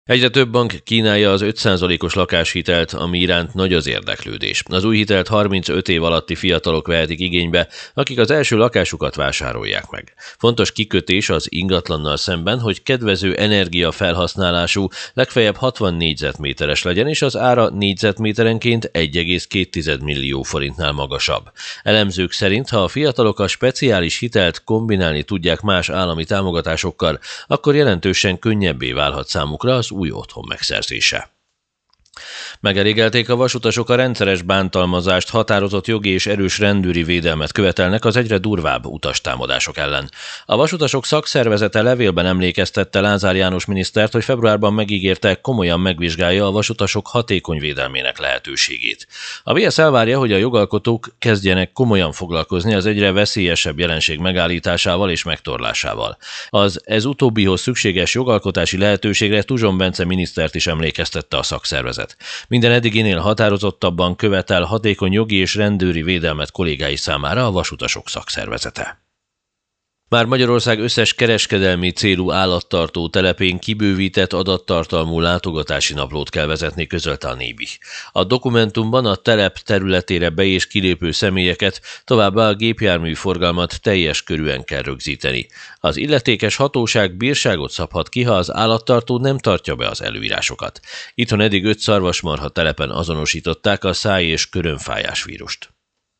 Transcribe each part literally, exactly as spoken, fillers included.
Egyre több bank kínálja az öt százalékos lakáshitelt, ami iránt nagy az érdeklődés. Az új hitelt harmincöt év alatti fiatalok vehetik igénybe, akik az első lakásukat vásárolják meg. Fontos kikötés az ingatlannal szemben, hogy kedvező energiafelhasználású, legfeljebb hatvan négyzetméteres legyen, és az ára négyzetméterenként egy egész két millió forintnál magasabb. Elemzők szerint, ha a fiatalok a speciális hitelt kombinálni tudják más állami támogatásokkal, akkor jelentősen könnyebbé válhat számukra az új otthon megszerzése. Megelégelték a vasutasok a rendszeres bántalmazást, határozott jogi és erős rendőri védelmet követelnek az egyre durvább utastámadások ellen. A vasutasok szakszervezete levélben emlékeztette Lázár János minisztert, hogy februárban megígérte, komolyan megvizsgálja a vasutasok hatékony védelmének lehetőségét. A vé es elvárja, hogy a jogalkotók kezdjenek komolyan foglalkozni az egyre veszélyesebb jelenség megállításával és megtorlásával. Az ez utóbbihoz szükséges jogalkotási lehetőségre Tuzson Bence minisztert is emlékeztette a szakszervezet. Minden eddiginél határozottabban követel hatékony jogi és rendőri védelmet kollégái számára a vasutasok szakszervezete. Már Magyarország összes kereskedelmi célú állattartó telepén kibővített adattartalmú látogatási naplót kell vezetni, közölte a Nébi. A dokumentumban a telep területére be- és kilépő személyeket, továbbá a gépjárműforgalmat teljes körűen kell rögzíteni. Az illetékes hatóság bírságot szabhat ki, ha az állattartó nem tartja be az előírásokat. Itthon eddig öt szarvasmarha telepen azonosították a száj- és körömfájás vírust.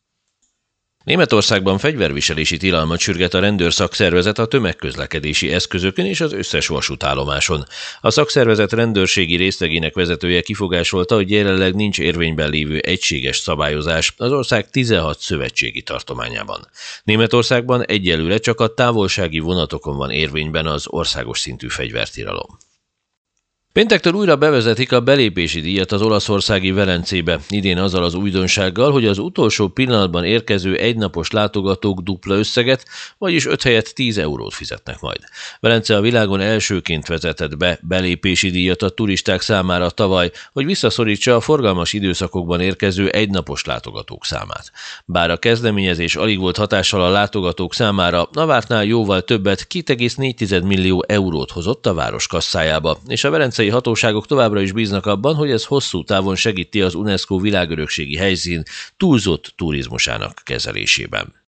Németországban fegyverviselési tilalmat sürget a rendőrszakszervezet a tömegközlekedési eszközökön és az összes vasútállomáson. A szakszervezet rendőrségi részlegének vezetője kifogásolta, hogy jelenleg nincs érvényben lévő egységes szabályozás az ország tizenhat szövetségi tartományában. Németországban egyelőre csak a távolsági vonatokon van érvényben az országos szintű fegyvertilalom. Péntektől újra bevezetik a belépési díjat az olaszországi Velencébe, idén azzal az újdonsággal, hogy az utolsó pillanatban érkező egynapos látogatók dupla összeget, vagyis öt helyett tíz eurót fizetnek majd. Velence a világon elsőként vezetett be belépési díjat a turisták számára tavaly, hogy visszaszorítsa a forgalmas időszakokban érkező egynapos látogatók számát. Bár a kezdeményezés alig volt hatással a látogatók számára, a vártnál jóval többet, két egész négy millió eurót hozott a város kasszájába, és a velencei hatóságok továbbra is bíznak abban, hogy ez hosszú távon segíti az UNESCO világörökségi helyszín túlzott turizmusának kezelésében.